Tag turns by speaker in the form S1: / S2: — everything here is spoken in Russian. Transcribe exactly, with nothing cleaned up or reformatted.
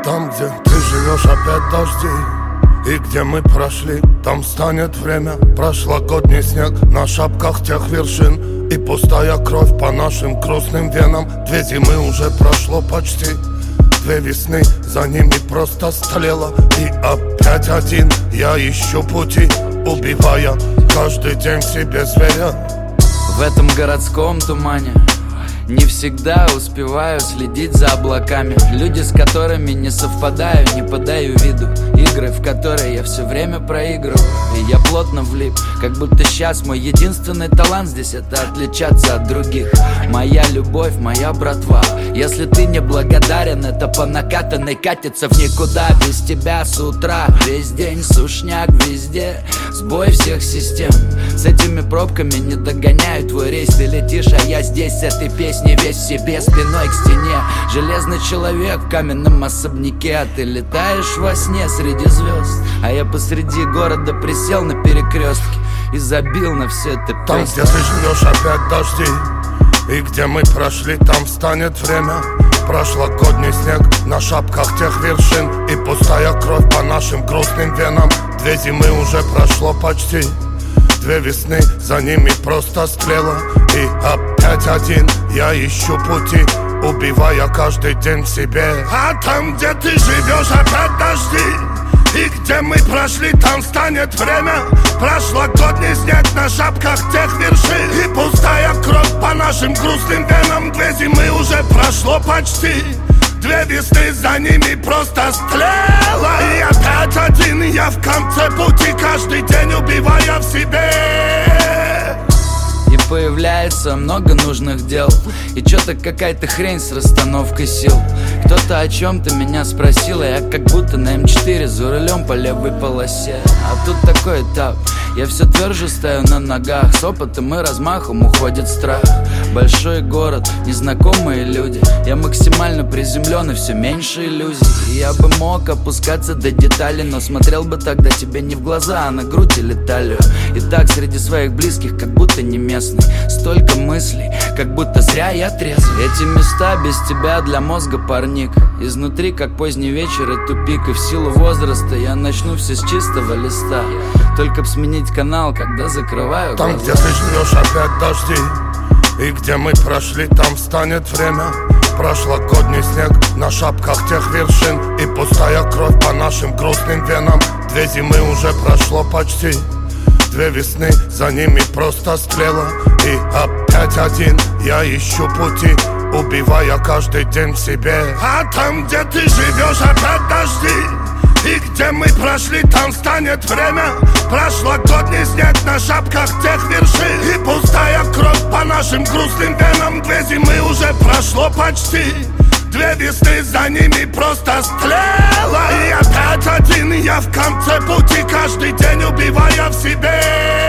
S1: Там, где ты живешь, опять дожди. И где мы прошли, там станет время. Прошлогодний снег на шапках тех вершин. И пустая кровь по нашим грустным венам. Две зимы уже прошло почти. Две весны, за ними просто стлело. И опять один я ищу пути, убивая каждый день в себе зверя.
S2: В этом городском тумане не всегда успеваю следить за облаками. Люди, с которыми не совпадаю, не подаю виду. Игры, в которые я все время проигрываю. И я плотно влип, как будто сейчас мой единственный талант здесь — это отличаться от других. Моя любовь, моя братва. Если ты не благодарен, это по накатанной катится в никуда. Без тебя с утра весь день сушняк везде. Сбой всех систем. С этими пробками не догоняю твой рейс. Ты летишь, а я здесь с этой песней. Не весь в себе, спиной к стене. Железный человек в каменном особняке. А ты летаешь во сне среди звезд. А я посреди города присел на перекрестке и забил на все это песни.
S1: Там, где ты живешь, опять дожди. И где мы прошли, там станет время. Прошлогодний снег на шапках тех вершин. И пустая кровь по нашим грустным венам. Две зимы уже прошло почти. Две весны, за ними просто стрела. И опять один я ищу пути, убивая каждый день в себе. А там, где ты живешь, опять дожди. И где мы прошли, там станет время. Прошлогодний снег на шапках тех вершин. И пустая кровь по нашим грустным венам. Две зимы уже прошло почти. Две весны, за ними просто стрела. И опять один я в конце пути, каждый день убивая в себе.
S2: И появляется много нужных дел. И чё-то какая-то хрень с расстановкой сил. Кто-то о чем-то меня спросил, а я как будто на эм четыре за рулем по левой полосе. А тут такой этап, я все тверже стою на ногах. С опытом и размахом уходит страх. Большой город, незнакомые люди. Я максимально приземлен и все меньше иллюзий. И я бы мог опускаться до деталей, но смотрел бы тогда тебе не в глаза, а на грудь или талию. И так среди своих близких как будто не местный. Столько мыслей, как будто зря я трезвый. Эти места без тебя для мозга парник. Изнутри как поздний вечер и тупик. И в силу возраста я начну все с чистого листа. Только б сменить канал, когда закрываю глаза.
S1: Там, где ты живешь, опять дожди. И где мы прошли, там станет время. Прошлогодний снег на шапках тех вершин. И пустая кровь по нашим грустным венам. Две зимы уже прошло почти. Две весны, за ними просто стрела. И опять один я ищу пути, убивая каждый день в себе. А там, где ты живешь, опять дожди. И где мы прошли, там станет время. Прошлогодний снег на шапках тех вершин. И пустая кровь по нашим грустным венам. Две зимы уже прошло почти. Две весны, за ними просто стрела. И опять один я в конце пути, каждый день убивая в себе.